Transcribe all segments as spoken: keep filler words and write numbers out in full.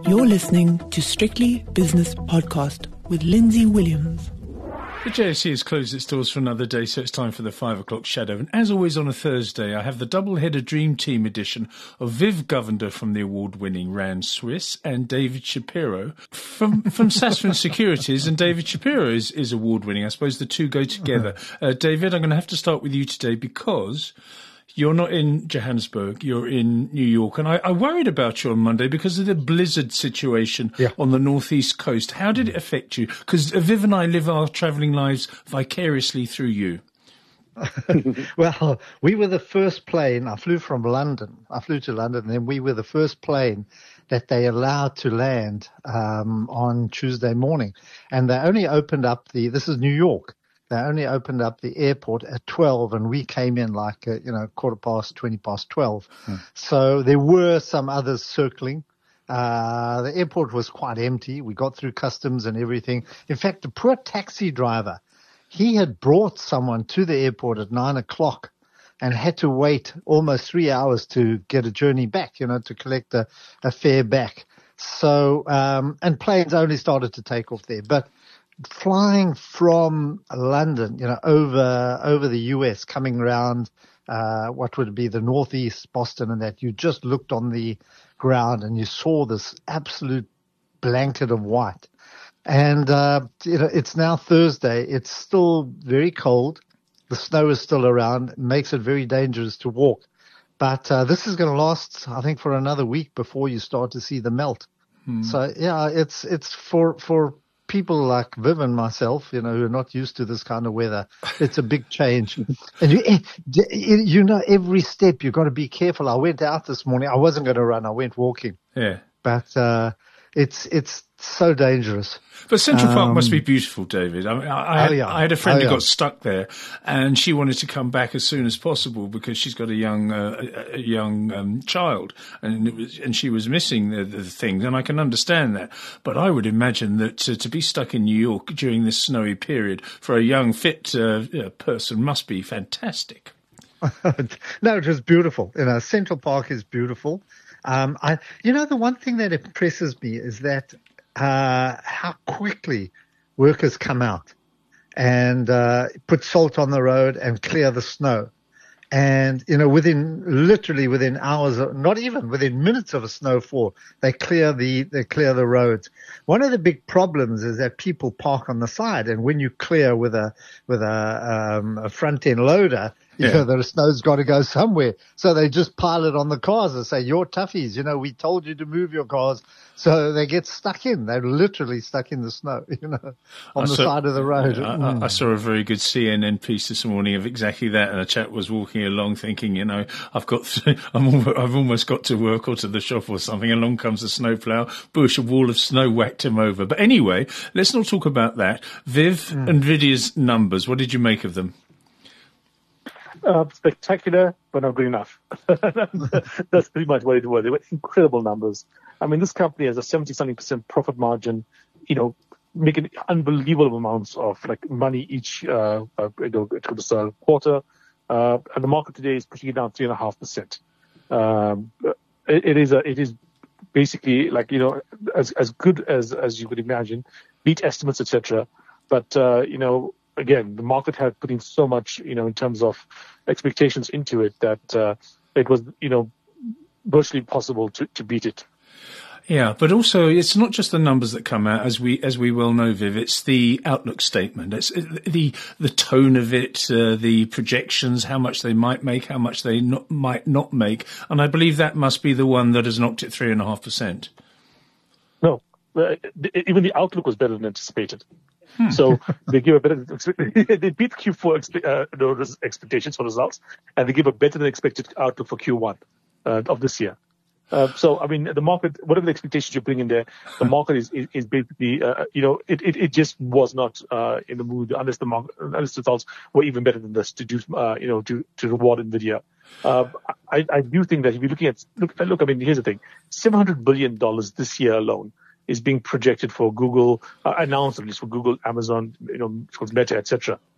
You're listening to Strictly Business Podcast with Lindsay Williams. The J S C has closed its doors for another day, so it's time for the five o'clock shadow. And as always on a Thursday, I have the double-header Dream Team edition of Viv Govender from the award-winning Rand Swiss and David Shapiro from, from Sasfin Securities. And David Shapiro is, is award-winning. I suppose the two go together. Uh, David, I'm going to have to start with you today because you're not in Johannesburg, you're in New York. And I, I worried about you on Monday because of the blizzard situation yeah. on the northeast coast. How did it affect you? Because Viv and I live our travelling lives vicariously through you. Well, we were the first plane. I flew from London. I flew to London, and then we were the first plane that they allowed to land um, on Tuesday morning. And they only opened up the, this is New York. They only opened up the airport at twelve, and we came in like, uh, you know, quarter past, twenty past twelve. Hmm. So there were some others circling. Uh, the airport was quite empty. We got through customs and everything. In fact, the poor taxi driver, he had brought someone to the airport at nine o'clock and had to wait almost three hours to get a journey back, you know, to collect a, a fare back. So, um, and planes only started to take off there. But flying from London, you know, over over the U S, coming around uh, what would be the northeast, Boston, and that, you just looked on the ground and you saw this absolute blanket of white. And uh, you know, it's now Thursday. It's still very cold. The snow is still around. It makes it very dangerous to walk. But uh, this is going to last, I think, for another week before you start to see the melt. Hmm. So yeah, it's it's for for. people like Viv and myself, you know, who are not used to this kind of weather. It's a big change. And you, you know, every step you've got to be careful. I went out this morning. I wasn't going to run. I went walking. Yeah. But uh, it's it's so dangerous. But Central um, Park must be beautiful, David. I, mean, I, oh, yeah. I had a friend oh, who yeah. got stuck there, and she wanted to come back as soon as possible because she's got a young uh, a, a young um, child, and it was, and she was missing the, the things. And I can understand that. But I would imagine that uh, to be stuck in New York during this snowy period for a young, fit uh, person must be fantastic. No, it was beautiful. You know, Central Park is beautiful. Um, I, you know, the one thing that impresses me is that uh, how quickly workers come out and uh, put salt on the road and clear the snow. And, you know, within, literally within hours, not even within minutes of a snowfall, they clear the, they clear the roads. One of the big problems is that people park on the side. And when you clear with a, with a, um, a front end loader, you yeah. know, the snow's got to go somewhere. So they just pile it on the cars and say, you're toughies. You know, we told you to move your cars. So they get stuck in. They're literally stuck in the snow, you know, on I the saw, side of the road. I, mm. I saw a very good C N N piece this morning of exactly that. And a chap was walking along thinking, you know, I've got, th- I'm almost, I've almost got to work or to the shop or something. Along comes a snowplow, bush, a wall of snow whacked him over. But anyway, let's not talk about that. Viv, mm. NVIDIA's numbers, what did you make of them? Uh, spectacular, but not good enough. That's pretty much what it was. They were incredible numbers. I mean, this company has a seventy-something percent profit margin, you know, making unbelievable amounts of like money each, uh, uh you know, to this uh, quarter. Uh, and the market today is pushing it down three and a half percent. Um, it, it is a, it is basically like, you know, as, as good as, as you could imagine, beat estimates, et cetera. But, uh, you know, again, the market had put in so much, you know, in terms of expectations into it that uh, it was, you know, virtually impossible to, to beat it. Yeah, but also it's not just the numbers that come out, as we as we well know, Viv. It's the outlook statement. It's the the tone of it, uh, the projections, how much they might make, how much they not, might not make, and I believe that must be the one that has knocked it three and a half percent. No, uh, even the outlook was better than anticipated. Hmm. So they give a better, they beat Q four uh, expectations for results, and they give a better than expected outlook for Q one uh, of this year. Uh, so, I mean, the market, whatever the expectations you bring in there, the market is, is, is basically, uh, you know, it, it, it just was not, uh, in the mood unless the market, unless the results were even better than this to do, uh, you know, to, to reward NVIDIA. Uh, I, I do think that if you're looking at, look, look, I mean, here's the thing, seven hundred billion dollars this year alone is being projected for Google, uh, announced at least for Google, Amazon, you know, for Meta, et cetera.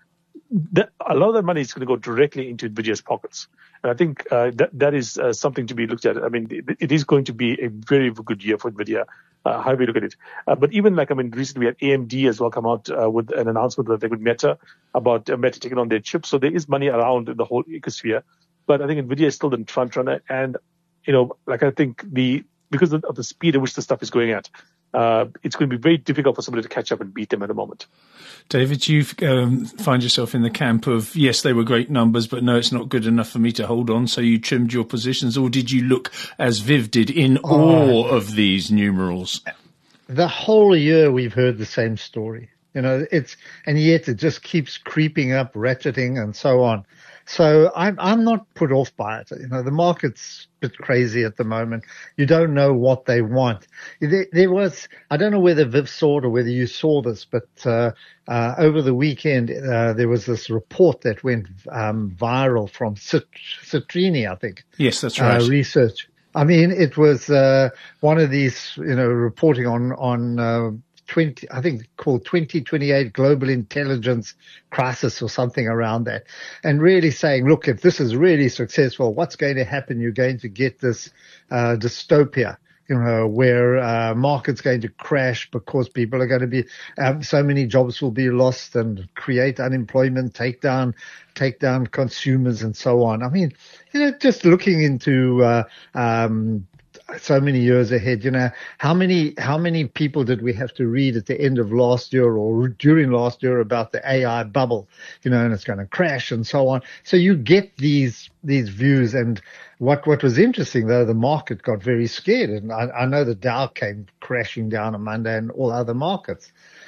that, a lot of that money is going to go directly into NVIDIA's pockets. And I think uh, that that is uh, something to be looked at. I mean, it, it is going to be a very good year for NVIDIA, uh, however you look at it. Uh, but even like, I mean, recently we had A M D as well come out uh, with an announcement that they would Meta, about uh, Meta taking on their chips. So there is money around in the whole ecosphere. But I think NVIDIA is still the front runner. And, you know, like I think the because of the speed at which the stuff is going at, uh, it's going to be very difficult for somebody to catch up and beat them at the moment. David, you um, find yourself in the camp of, yes, they were great numbers, but no, it's not good enough for me to hold on, so you trimmed your positions, or did you look, as Viv did, in oh. awe of these numerals? The whole year we've heard the same story. You know, it's, and yet it just keeps creeping up, ratcheting, and so on. So I'm, I'm not put off by it. You know, the market's a bit crazy at the moment. You don't know what they want. There, there was, I don't know whether Viv saw it or whether you saw this, but, uh, uh, over the weekend, uh, there was this report that went, um, viral from Cit- Citrini, I think. Yes, that's right. Uh, research. I mean, it was, uh, one of these, you know, reporting on, on, uh, twenty, I think called twenty twenty-eight Global Intelligence Crisis or something around that. And really saying, look, if this is really successful, what's going to happen? You're going to get this, uh, dystopia, you know, where, uh, market's going to crash because people are going to be, um, so many jobs will be lost and create unemployment, take down, take down consumers and so on. I mean, you know, just looking into, uh, um, so many years ahead, you know, how many, how many people did we have to read at the end of last year or during last year about the A I bubble, you know, and it's going to crash and so on. So you get these, these views. And what, what was interesting though, the market got very scared. And I, I know the Dow came crashing down on Monday and all other markets.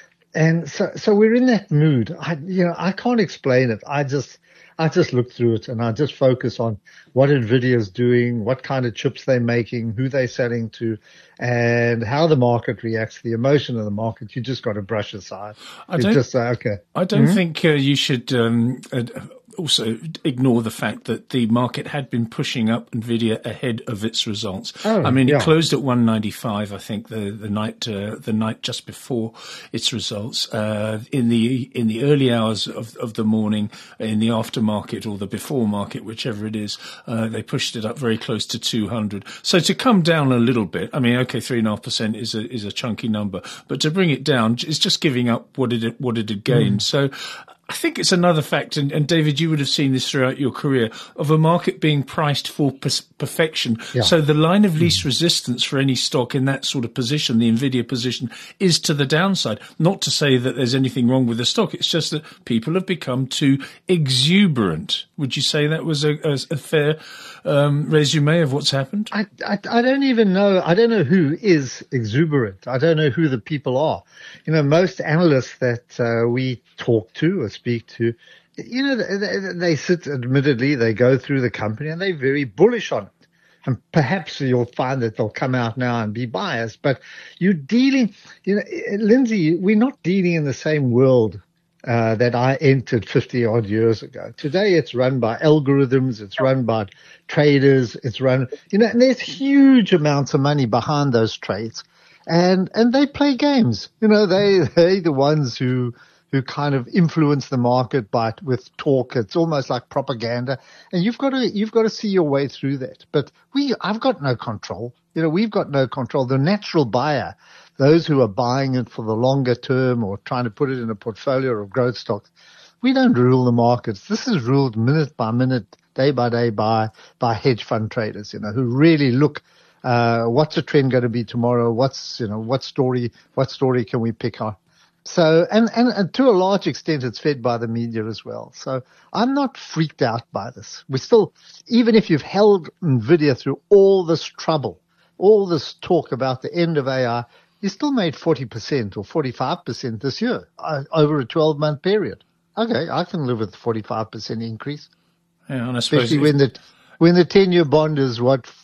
And so, so we're in that mood. I, you know, I can't explain it. I just, I just look through it and I just focus on what NVIDIA's doing, what kind of chips they're making, who they're selling to, and how the market reacts, the emotion of the market. You just got to brush aside. I it's don't, just uh, okay. I don't mm-hmm. think uh, you should um, uh, also ignore the fact that the market had been pushing up NVIDIA ahead of its results. Oh, I mean, yeah. it closed at one ninety-five, I think, the the night uh, the night just before its results. Uh, in the in the early hours of of the morning, in the aftermarket or the before market, whichever it is, uh, they pushed it up very close to two hundred. So to come down a little bit, I mean, okay, three and a half percent is a is a chunky number, but to bring it down is just giving up what it what it had gained. Mm. So I think it's another fact, and, and David, you would have seen this throughout your career, of a market being priced for per- perfection. Yeah. So the line of least resistance for any stock in that sort of position, the NVIDIA position, is to the downside. Not to say that there's anything wrong with the stock. It's just that people have become too exuberant. Would you say that was a, a, a fair um, resume of what's happened? I, I, I don't even know. I don't know who is exuberant. I don't know who the people are. You know, most analysts that uh, we talk to or speak to, you know, they, they sit, admittedly, they go through the company and they're very bullish on it. And perhaps you'll find that they'll come out now and be biased, but you're dealing, you know, Lindsay, we're not dealing in the same world uh, that I entered fifty odd years ago. Today it's run by algorithms, it's run by traders, it's run, you know, and there's huge amounts of money behind those trades. And, and they play games. You know, they, they're the ones who, who kind of influence the market by, with talk. It's almost like propaganda. And you've got to, you've got to see your way through that. But we, I've got no control. You know, we've got no control. The natural buyer, those who are buying it for the longer term or trying to put it in a portfolio of growth stocks, we don't rule the markets. This is ruled minute by minute, day by day by, by hedge fund traders, you know, who really look, uh, what's the trend going to be tomorrow? What's, you know, what story, what story can we pick on? So, and, and, and to a large extent, it's fed by the media as well. So I'm not freaked out by this. We still, even if you've held NVIDIA through all this trouble, all this talk about the end of A I, you still made forty percent or forty-five percent this year uh, over a twelve month period. Okay, I can live with forty-five percent increase. Yeah, and I suppose especially when the, when the ten year bond is what,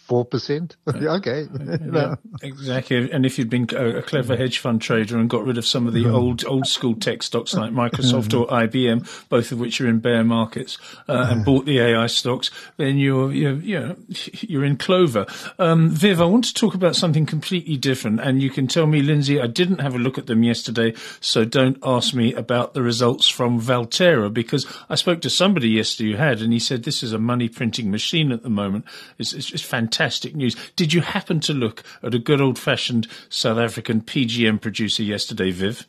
four percent. Okay. Yeah, exactly. And if you'd been a, a clever hedge fund trader and got rid of some of the old old school tech stocks like Microsoft or I B M, both of which are in bear markets, uh, and bought the A I stocks, then you're you're you know, you're in clover. Um, Viv, I want to talk about something completely different, and you can tell me, Lindsay, I didn't have a look at them yesterday, so don't ask me about the results from Valterra, because I spoke to somebody yesterday who had, and he said this is a money printing machine at the moment. It's, it's just fantastic news. Did you happen to look at a good old-fashioned South African P G M producer yesterday, Viv?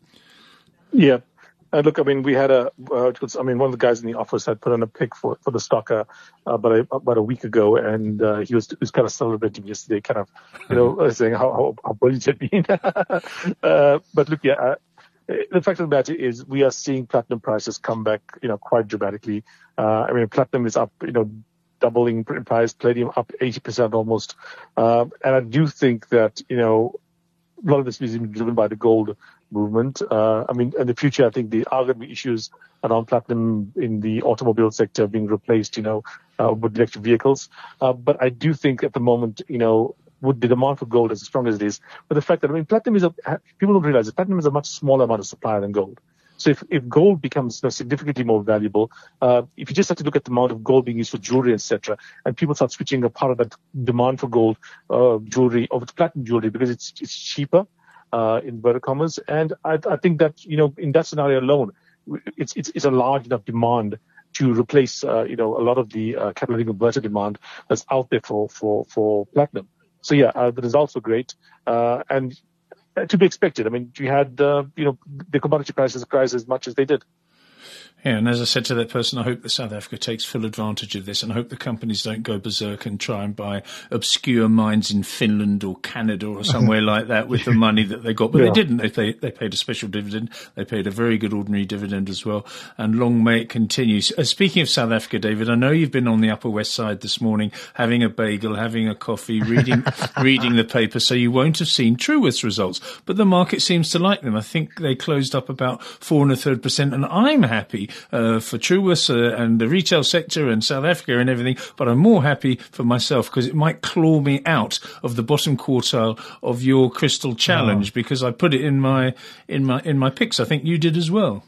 Yeah. Uh, look, I mean, we had a, uh, it was, I mean, one of the guys in the office had put on a pick for, for the stock uh, about, a, about a week ago, and uh, he was he was kind of celebrating yesterday, kind of, you know, saying how, how, how brilliant it had been. uh, but look, yeah, uh, the fact of the matter is we are seeing platinum prices come back, you know, quite dramatically. Uh, I mean, platinum is up, you know, doubling in price, palladium up eighty percent almost. Um, and I do think that, you know, a lot of this is driven by the gold movement. Uh, I mean, in the future, I think there are going to be issues around platinum in the automobile sector being replaced, you know, uh, with electric vehicles. Uh, but I do think at the moment, you know, with the demand for gold as strong as it is, but the fact that, I mean, platinum is a, people don't realize that platinum is a much smaller amount of supply than gold. So if, if gold becomes you know, significantly more valuable, uh, if you just have to look at the amount of gold being used for jewelry, et cetera, and people start switching a part of that demand for gold uh, jewelry over to platinum jewelry because it's it's cheaper, uh, in inverted commas, and I, I think that you know in that scenario alone, it's it's, it's a large enough demand to replace uh, you know a lot of the uh, catalytic converter demand that's out there for for for platinum. So yeah, uh, the results were great, uh, and. To be expected. I mean, you had, uh, you know, the commodity prices rise as much as they did. Yeah, and as I said to that person, I hope that South Africa takes full advantage of this, and I hope the companies don't go berserk and try and buy obscure mines in Finland or Canada or somewhere like that with the money that they got. But yeah. they didn't. They, they they paid a special dividend. They paid a very good ordinary dividend as well, and long may it continue. Uh, speaking of South Africa, David, I know you've been on the Upper West Side this morning having a bagel, having a coffee, reading reading the paper, so you won't have seen Truworth's results. But the market seems to like them. I think they closed up about four and a third percent, and I'm happy Uh, for Truworths uh, and the retail sector and South Africa and everything, but I'm more happy for myself because it might claw me out of the bottom quartile of your Crystal Challenge oh. because I put it in my in my in my picks. I think you did as well.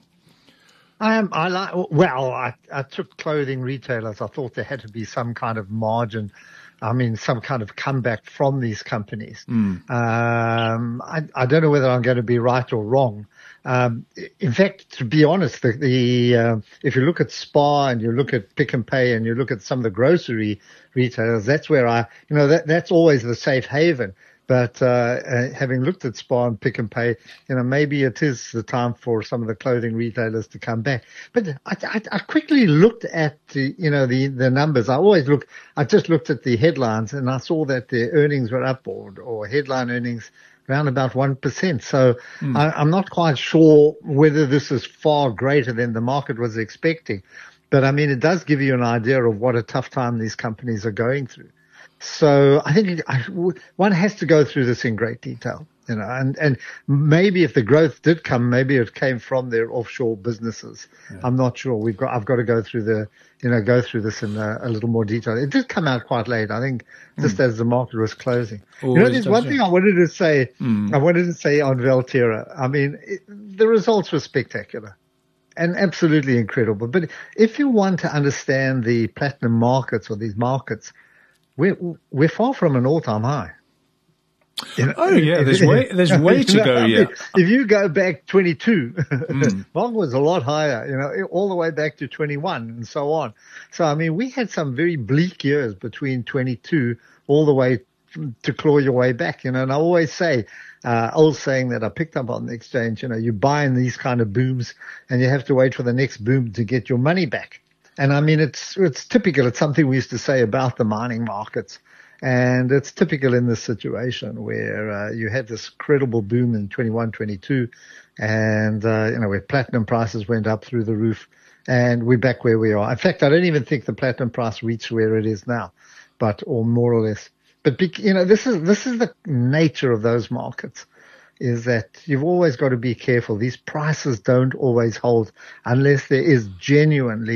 Um, I like. Well, I, I took clothing retailers. I thought there had to be some kind of margin. I mean, some kind of comeback from these companies. Mm. Um, I, I don't know whether I'm going to be right or wrong. Um, in fact, to be honest, the, the uh, if you look at Spar and you look at Pick and Pay and you look at some of the grocery retailers, that's where I, you know, that that's always the safe haven. But uh, uh, having looked at Spar and Pick and Pay, you know, maybe it is the time for some of the clothing retailers to come back. But I, I, I quickly looked at the, you know, the, the numbers. I always look, I just looked at the headlines and I saw that their earnings were up or, or headline earnings around about one percent. So mm. I, I'm not quite sure whether this is far greater than the market was expecting. But I mean, it does give you an idea of what a tough time these companies are going through. So I think I, one has to go through this in great detail, you know, and, and maybe if the growth did come, maybe it came from their offshore businesses. Yeah. I'm not sure. We've got, I've got to go through the, you know, go through this in a, a little more detail. It did come out quite late, I think, just mm. as the market was closing. Always, you know, there's one thing I wanted to say, mm. I wanted to say on Valterra. I mean, it, the results were spectacular. And absolutely incredible. But if you want to understand the platinum markets or these markets, we're, we're far from an all-time high. You know, oh yeah, there's way there's way to go yet. If you go back twenty-two, mm. market was a lot higher. You know, all the way back to twenty-one and so on. So I mean, we had some very bleak years between twenty-two all the way to claw your way back. You know, and I always say, uh, old saying that I picked up on the exchange. You know, you buy in these kind of booms, and you have to wait for the next boom to get your money back. And I mean, it's, it's typical. It's something we used to say about the mining markets. And it's typical in this situation where, uh, you had this credible boom in twenty-one, twenty-two and, uh, you know, where platinum prices went up through the roof and we're back where we are. In fact, I don't even think the platinum price reached where it is now, but, or more or less. But, you know, this is, this is the nature of those markets. Is that you've always got to be careful. These prices don't always hold unless there is genuinely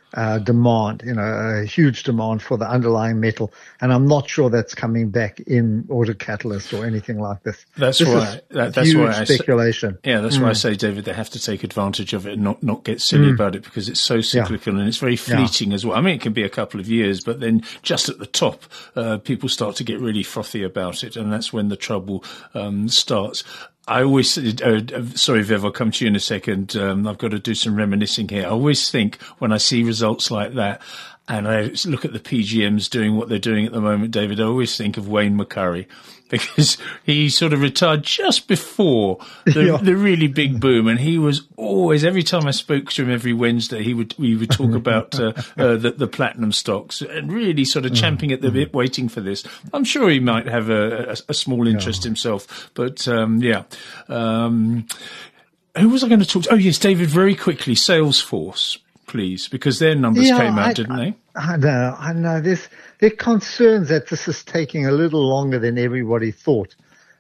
uh, demand, you know, a huge demand for the underlying metal. And I'm not sure that's coming back in auto catalyst or anything like this. That's this why, that, that's huge why I speculation. Say, yeah, that's mm. why I say, David, they have to take advantage of it and not, not get silly mm. about it, because it's so cyclical yeah. and it's very fleeting yeah. as well. I mean, it can be a couple of years, but then just at the top, uh, people start to get really frothy about it. And that's when the trouble, um, starts. I always, uh, sorry, Viv, I'll come to you in a second. Um, I've got to do some reminiscing here. I always think when I see results like that, and I look at the P G Ms doing what they're doing at the moment, David, I always think of Wayne McCurry, because he sort of retired just before the, yeah. the really big boom. And he was always, every time I spoke to him every Wednesday, he would, we would talk about uh, uh, the, the platinum stocks and really sort of champing at the bit, waiting for this. I'm sure he might have a, a, a small interest yeah. himself, but um, yeah. Um, who was I going to talk to? Oh, yes, David, very quickly, Salesforce. Please, because their numbers yeah, came out, I, didn't they? I know, I know. There's, there are concerns that this is taking a little longer than everybody thought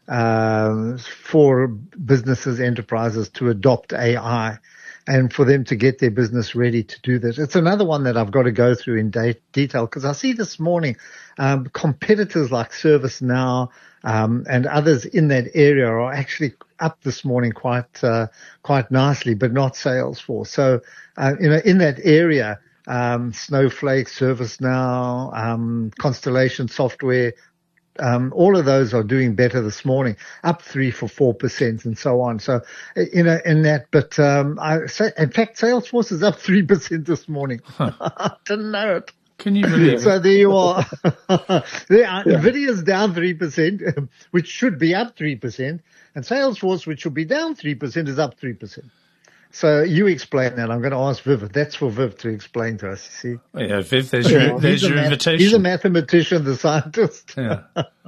um, for businesses, enterprises to adopt A I and for them to get their business ready to do this. It's another one that I've got to go through in de- detail, because I see this morning um, competitors like ServiceNow um, and others in that area are actually up this morning quite uh, quite nicely, but not Salesforce. So, uh, you know, in that area, um, Snowflake, ServiceNow, um, Constellation Software, um, all of those are doing better this morning, up three for four percent and so on. So, you know, in that, but um, I say, in fact, Salesforce is up three percent this morning. Huh. I didn't know it. Can you believe it? So there you are. there are yeah. Nvidia's down three percent, which should be up three percent, and Salesforce, which should be down three percent, is up three percent. So you explain that. I'm going to ask Viv. That's for Viv to explain to us, you see. Oh, yeah, Viv, there's your, yeah, there's your math, invitation. He's a mathematician, the scientist. Yeah.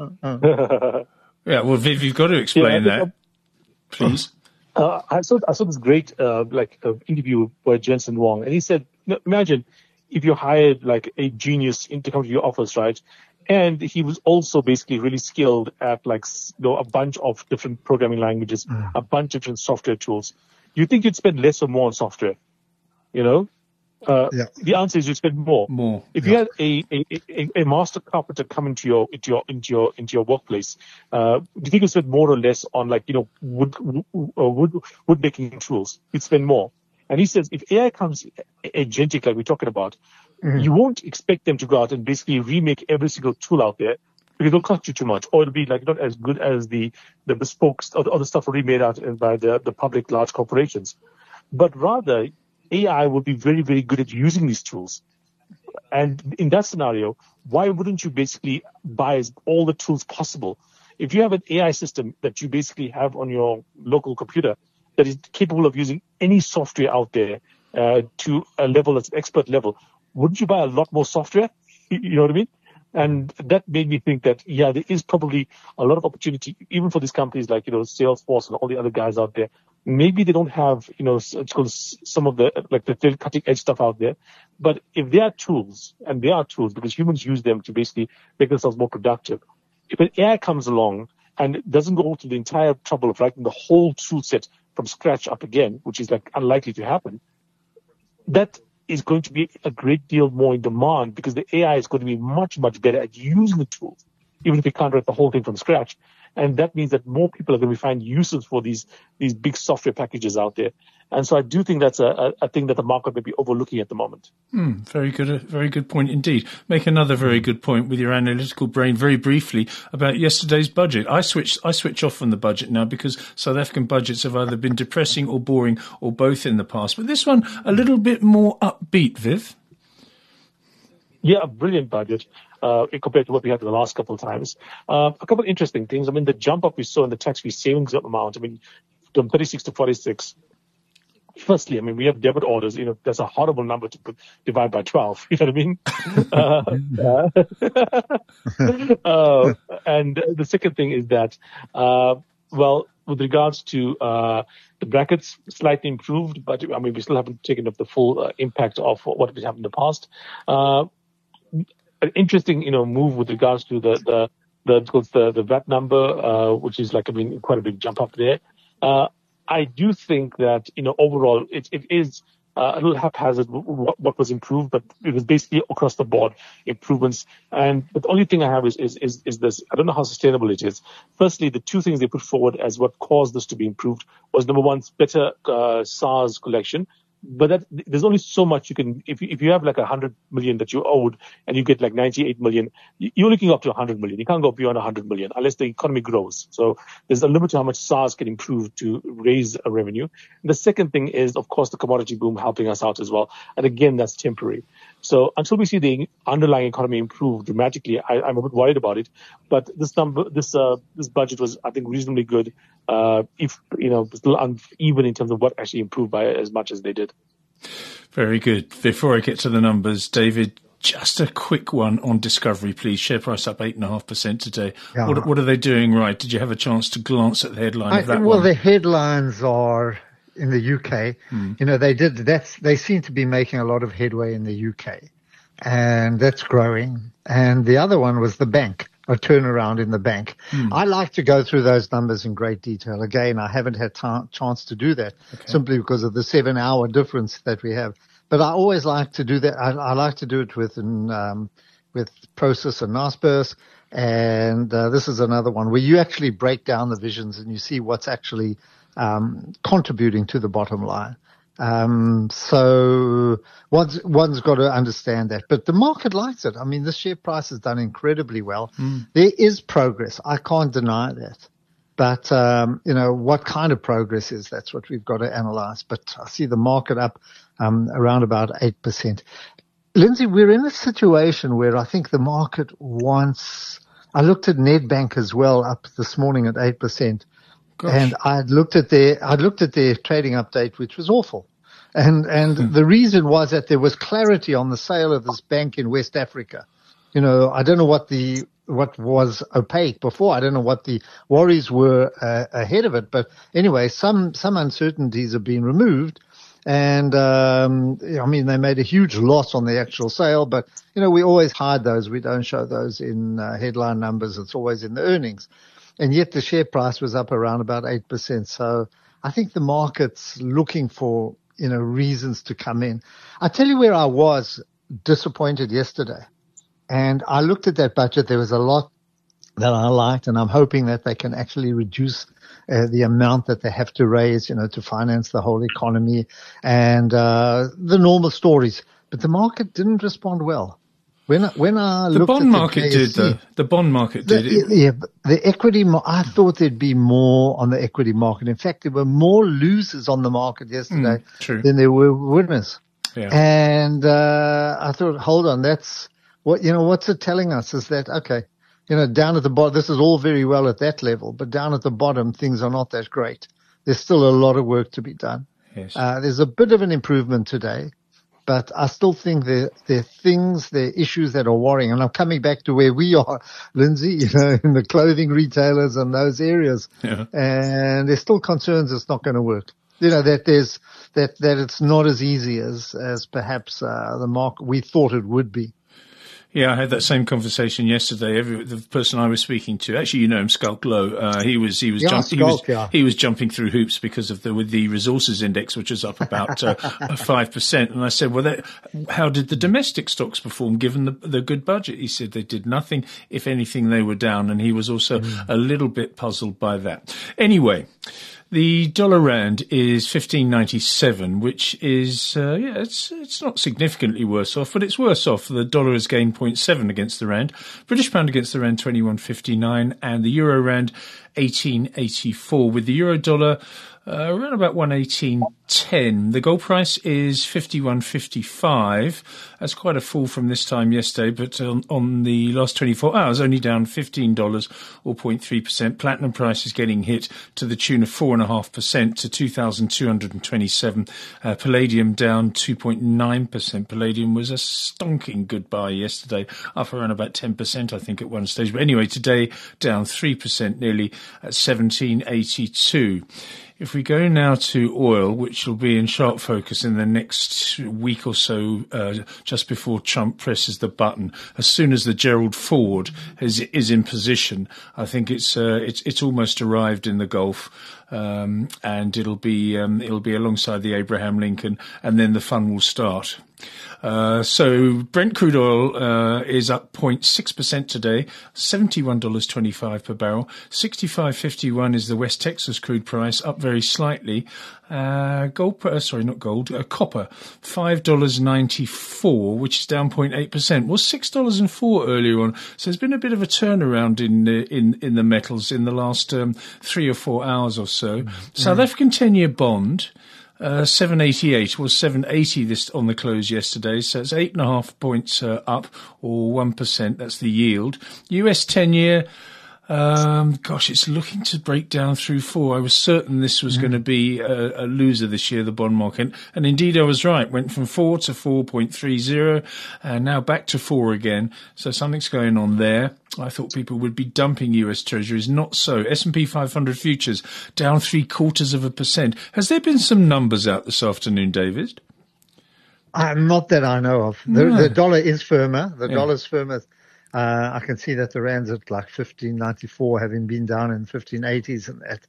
yeah, well, Viv, you've got to explain yeah, that, please. Uh, I saw I saw this great uh, like uh, interview by Jensen Huang, and he said, imagine if you hired like a genius in to come to your office, right? And he was also basically really skilled at like, you know, a bunch of different programming languages, mm. a bunch of different software tools. You think you'd spend less or more on software? You know, uh, yeah. The answer is you'd spend more. More. If yeah. you had a, a, a, a master carpenter come into your into your into your into your workplace, uh, do you think you'd spend more or less on like you know wood wood wood making tools? You'd spend more. And he says, if A I comes agentic, like we're talking about, mm-hmm. you won't expect them to go out and basically remake every single tool out there, because it'll cost you too much, or it'll be like not as good as the, the bespoke or the other stuff remade out by the, the public large corporations. But rather, A I will be very, very good at using these tools. And in that scenario, why wouldn't you basically buy all the tools possible? If you have an A I system that you basically have on your local computer that is capable of using any software out there uh, to a level that's an expert level, wouldn't you buy a lot more software? You know what I mean? And that made me think that, yeah, there is probably a lot of opportunity, even for these companies like, you know, Salesforce and all the other guys out there. Maybe they don't have, you know, some of the, like the cutting edge stuff out there. But if they are tools, and they are tools because humans use them to basically make themselves more productive. If an A I comes along and doesn't go to the entire trouble of writing the whole tool set from scratch up again, which is like unlikely to happen, that is going to be a great deal more in demand, because the A I is going to be much, much better at using the tools, even if you can't write the whole thing from scratch. And that means that more people are going to find uses for these these big software packages out there. And so I do think that's a, a, a thing that the market may be overlooking at the moment. Hmm, very good, a very good point indeed. Make another very good point with your analytical brain very briefly about yesterday's budget. I switch, I switch off from the budget now because South African budgets have either been depressing or boring or both in the past. But this one, a little bit more upbeat, Viv. Yeah, a brilliant budget. Uh, compared to what we had the last couple of times. Uh, a couple of interesting things. I mean, the jump up we saw in the tax-free savings amount, I mean, from thirty-six to forty-six. Firstly, I mean, we have debit orders. You know, that's a horrible number to put, divide by twelve. You know what I mean? uh, uh, and the second thing is that, uh, well, with regards to uh, the brackets, slightly improved, but I mean, we still haven't taken up the full uh, impact of what has happened in the past. Uh, An interesting, you know, move with regards to the the the the, the V A T number, uh, which is like I mean quite a big jump up there. Uh, I do think that you know overall it it is uh, a little haphazard what, what was improved, but it was basically across the board improvements. And but the only thing I have is, is, is, is this. I don't know how sustainable it is. Firstly, the two things they put forward as what caused this to be improved was, number one, better uh, SARS collection. But that, there's only so much you can, if you, if you have like a hundred million that you owed and you get like ninety-eight million, you're looking up to a hundred million. You can't go beyond a hundred million unless the economy grows. So there's a limit to how much SARS can improve to raise a revenue. And the second thing is, of course, the commodity boom helping us out as well. And again, that's temporary. So until we see the underlying economy improve dramatically, I, I'm a bit worried about it. But this number, this, uh, this budget was, I think, reasonably good. Uh, if, you know, still uneven in terms of what actually improved by as much as they did. Very good. Before I get to the numbers, David, just a quick one on Discovery, please. Share price up eight point five percent today. Yeah. What, what are they doing right? Did you have a chance to glance at the headline I, of that well, one? the headlines are in the U K. Hmm. You know, they did that's they seem to be making a lot of headway in the U K, and that's growing. And the other one was the bank. A turnaround in the bank. Hmm. I like to go through those numbers in great detail. Again, I haven't had t- chance to do that okay. simply because of the seven hour difference that we have. But I always like to do that. I, I like to do it with, um, with Prosus and Naspers. And, uh, this is another one where you actually break down the visions and you see what's actually, um, contributing to the bottom line. Um, so one's, one's got to understand that, but the market likes it. I mean, the share price has done incredibly well. Mm. There is progress. I can't deny that, but, um, you know, what kind of progress is, that's what we've got to analyze. But I see the market up, um, around about eight percent. Lindsay, we're in a situation where I think the market wants, I looked at Nedbank as well up this morning at eight percent. Gosh. And I looked at their, I looked at their trading update, which was awful. And, and hmm. the reason was that there was clarity on the sale of this bank in West Africa. You know, I don't know what the, what was opaque before. I don't know what the worries were uh, ahead of it. But anyway, some, some uncertainties have been removed. And, um, I mean, they made a huge loss on the actual sale, but, you know, we always hide those. We don't show those in uh, headline numbers. It's always in the earnings. And yet the share price was up around about eight percent. So I think the market's looking for, you know, reasons to come in. I tell you where I was disappointed yesterday. And I looked at that budget. There was a lot that I liked, and I'm hoping that they can actually reduce uh, the amount that they have to raise, you know, to finance the whole economy and uh the normal stories. But the market didn't respond well. When I, when I the looked bond at market the K S C, did though. The bond market did. The, yeah, the equity. I thought there'd be more on the equity market. In fact, there were more losers on the market yesterday mm, than there were winners. Yeah. And uh I thought, hold on, that's what you know. What's it telling us is that okay, you know, down at the bottom, this is all very well at that level, but down at the bottom, things are not that great. There's still a lot of work to be done. Yes. Uh, there's a bit of an improvement today. But I still think there, there are things, there are issues that are worrying. And I'm coming back to where we are, Lindsay, you know, in the clothing retailers and those areas. Yeah. And there's still concerns it's not going to work. You know, that there's, that, that it's not as easy as, as perhaps, uh, the market, we thought it would be. Yeah, I had that same conversation yesterday. Every, the person I was speaking to, actually, you know him, Skulk Low. Uh, he was he was, yeah, jump, Skulk, he, was yeah. he was jumping through hoops because of the with the resources index, which is up about uh, five percent. And I said, well, that, how did the domestic stocks perform given the, the good budget? He said they did nothing. If anything, they were down. And he was also mm. a little bit puzzled by that. Anyway. The dollar rand is fifteen ninety-seven, which is, uh, yeah, it's, it's not significantly worse off, but it's worse off. The dollar has gained zero point seven against the rand. British pound against the rand, twenty-one fifty-nine, and the euro rand, eighteen eighty-four, with the euro dollar Uh, around about one eighteen ten. The gold price is fifty-one fifty-five. That's quite a fall from this time yesterday, but on, on the last twenty-four hours, only down fifteen dollars or zero point three percent. Platinum price is getting hit to the tune of four point five percent to two thousand two hundred twenty-seven. Uh, palladium down two point nine percent. Palladium was a stonking goodbye yesterday, up around about ten percent, I think, at one stage. But anyway, today down three percent nearly at seventeen eighty-two. If we go now to oil, which will be in sharp focus in the next week or so, uh, just before Trump presses the button, as soon as the Gerald Ford is, is in position, I think it's uh, it's it's almost arrived in the Gulf, um, and it'll be um, it'll be alongside the Abraham Lincoln, and then the fun will start. Uh, so Brent crude oil uh, is up zero point six percent today, seventy-one dollars and twenty-five cents per barrel. sixty-five fifty-one is the West Texas crude price, up very slightly. Uh, gold, uh, sorry, not gold, uh, copper, five dollars and ninety-four cents, which is down zero point eight percent. Was six dollars and four cents earlier on. So there's been a bit of a turnaround in uh, in in the metals in the last um, three or four hours or so. Mm-hmm. South African ten-year bond. Uh, seven eighty-eight was seven eighty this on the close yesterday, so it's eight and a half points uh, up, or one percent. That's the yield. U S ten-year, um, gosh, it's looking to break down through four. I was certain this was mm. going to be a, a loser this year, the bond market, and indeed I was right. Went from four to four point three zero, and now back to four again. So something's going on there. I thought people would be dumping U S Treasuries. Not so. S and P five hundred futures down three quarters of a percent. Has there been some numbers out this afternoon, David? Uh, not that I know of. The, no. the dollar is firmer. The yeah. dollar's firmer. Uh, I can see that the rand's at like fifteen ninety-four, having been down in fifteen eighties and that.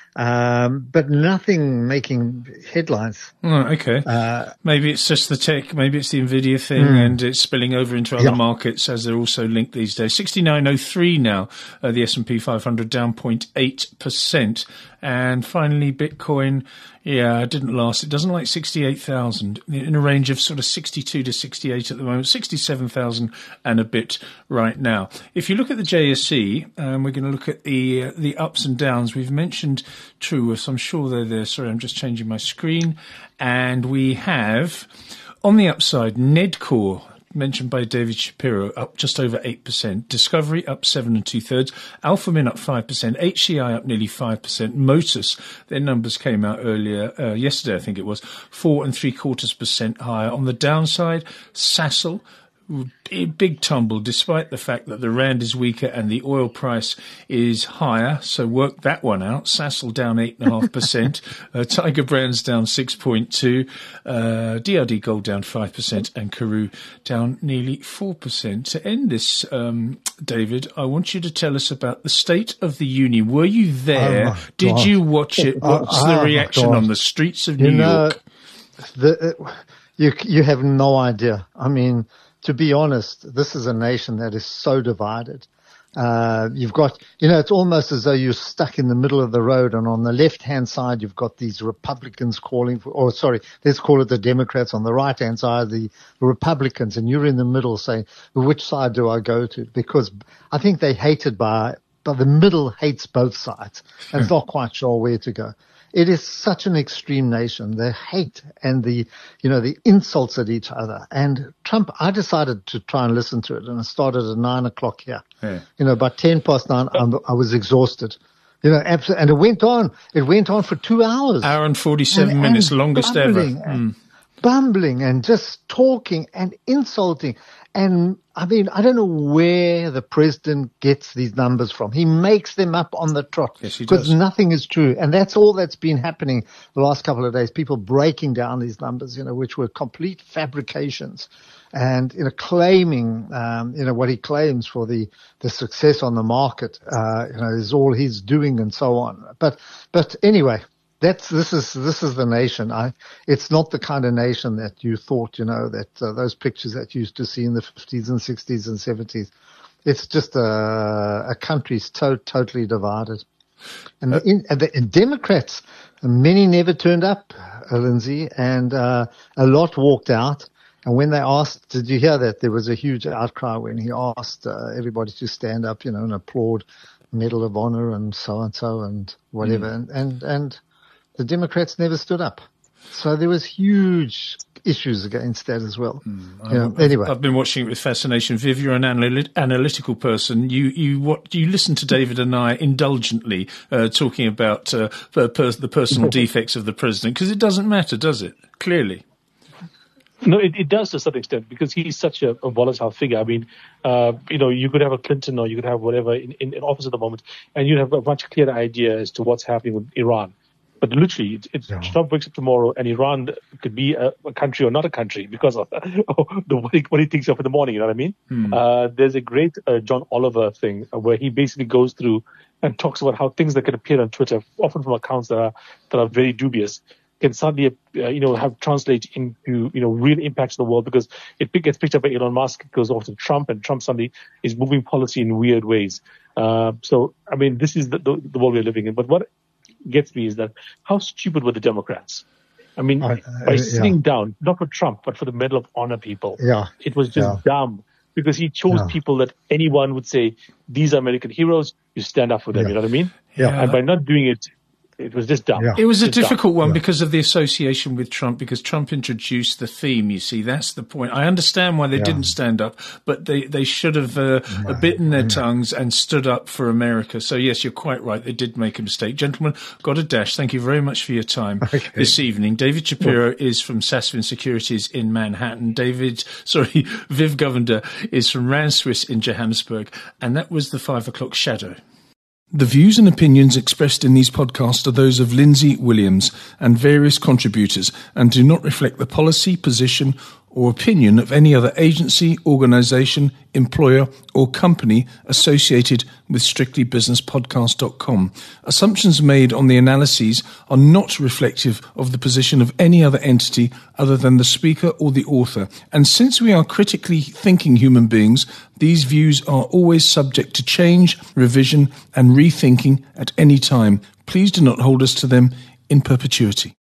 Um, but nothing making headlines. Oh, okay. Uh, maybe it's just the tech, maybe it's the Nvidia thing, mm. and it's spilling over into other yeah. markets as they're also linked these days. sixty-nine oh three now, uh, the S and P five hundred down zero point eight percent. And finally, Bitcoin, yeah, it didn't last. It doesn't like sixty-eight thousand, in a range of sort of sixty-two to sixty-eight at the moment, sixty-seven thousand and a bit right now. If you look at the J S E, um, we're going to look at the uh, the ups and downs. We've mentioned Truworths. I'm sure they're there. Sorry, I'm just changing my screen. And we have, on the upside, Nedcore, mentioned by David Shapiro, up just over eight percent. Discovery up seven and two thirds. Alphamin up five percent. H C I up nearly five percent. Motus, their numbers came out earlier, uh, yesterday I think it was, four and three quarters percent higher. On the downside, Sasol, big tumble, despite the fact that the rand is weaker and the oil price is higher. So work that one out. Sasol down eight and a half percent. uh, Tiger Brands down six point two. Uh, D R D Gold down five percent, and Karoo down nearly four percent. To end this, um, David, I want you to tell us about the State of the Union. Were you there? Oh Did you watch it? What's oh, the oh reaction on the streets of you New know, York? The, uh, you you have no idea. I mean, to be honest, this is a nation that is so divided. Uh, you've got, you know, it's almost as though you're stuck in the middle of the road, and on the left-hand side, you've got these Republicans calling for, or sorry, let's call it the Democrats. On the right-hand side, the Republicans, and you're in the middle saying, which side do I go to? Because I think they're hated by, but the middle hates both sides, and it's not quite sure where to go. It is such an extreme nation. The hate and the, you know, the insults at each other. And Trump, I decided to try and listen to it, and I started at nine o'clock here. Yeah. You know, by ten past nine, I'm, I was exhausted. You know, absolutely. And it went on. It went on for two hours. Hour and forty-seven and, minutes, and longest ever. And mm. Bumbling and just talking and insulting. And I mean, I don't know where the president gets these numbers from. He makes them up on the trot. Yes, he does. Because nothing is true. And that's all that's been happening the last couple of days. People breaking down these numbers, you know, which were complete fabrications. And, you know, claiming, um, you know, what he claims for the, the success on the market, uh, you know, is all he's doing and so on. But, but anyway. That's, this is, this is the nation. I, it's not the kind of nation that you thought, you know, that, uh, those pictures that you used to see in the fifties and sixties and seventies. It's just a, a country's to, totally divided. And uh, the, in, the and Democrats, many never turned up, uh, Lindsay, and, uh, a lot walked out. And when they asked, did you hear that? There was a huge outcry when he asked, uh, everybody to stand up, you know, and applaud Medal of Honor and so and so and whatever. Mm. And, and, and, the Democrats never stood up. So there was huge issues against that as well. Mm, you know, I've, anyway. I've been watching it with fascination. Viv, you're an analy- analytical person. You, you, what, you listen to David and I indulgently, uh, talking about, uh, the, pers- the personal defects of the president, because it doesn't matter, does it? Clearly. No, it, it does to some extent, because he's such a, a volatile figure. I mean, uh, you know, you could have a Clinton or you could have whatever in, in, in office at the moment, and you'd have a much clearer idea as to what's happening with Iran. But literally, it's, it's yeah. Trump wakes up tomorrow and Iran could be a, a country or not a country because of the, what, he, what he thinks of in the morning. You know what I mean? Hmm. Uh, there's a great uh, John Oliver thing where he basically goes through and talks about how things that can appear on Twitter, often from accounts that are that are very dubious, can suddenly, uh, you know, have translate into, you know, real impacts in the world because it gets picked up by Elon Musk, it goes off to Trump, and Trump suddenly is moving policy in weird ways. Uh, so, I mean, this is the, the, the world we're living in. But what gets me is that how stupid were the Democrats? I mean, uh, by uh, sitting yeah. down, not for Trump, but for the Medal of Honor people. Yeah. It was just yeah. dumb because he chose yeah. people that anyone would say, these are American heroes, you stand up for them. Yeah. You know what I mean? Yeah. And by not doing it, it was just dumb. Yeah. It was a just difficult dumb. one yeah. because of the association with Trump, because Trump introduced the theme, you see. That's the point. I understand why they yeah. didn't stand up, but they, they should have uh, yeah. bitten their yeah. tongues and stood up for America. So, yes, you're quite right. They did make a mistake. Gentlemen, got a dash. Thank you very much for your time okay. this evening. David Shapiro well. is from Sasfin Securities in Manhattan. David, sorry, Viv Govender is from Rand Swiss in Johannesburg. And that was the five o'clock shadow. The views and opinions expressed in these podcasts are those of Lindsay Williams and various contributors and do not reflect the policy, position or opinion of any other agency, organisation, employer or company associated with strictly business podcast dot com. Assumptions made on the analyses are not reflective of the position of any other entity other than the speaker or the author. And since we are critically thinking human beings, these views are always subject to change, revision and rethinking at any time. Please do not hold us to them in perpetuity.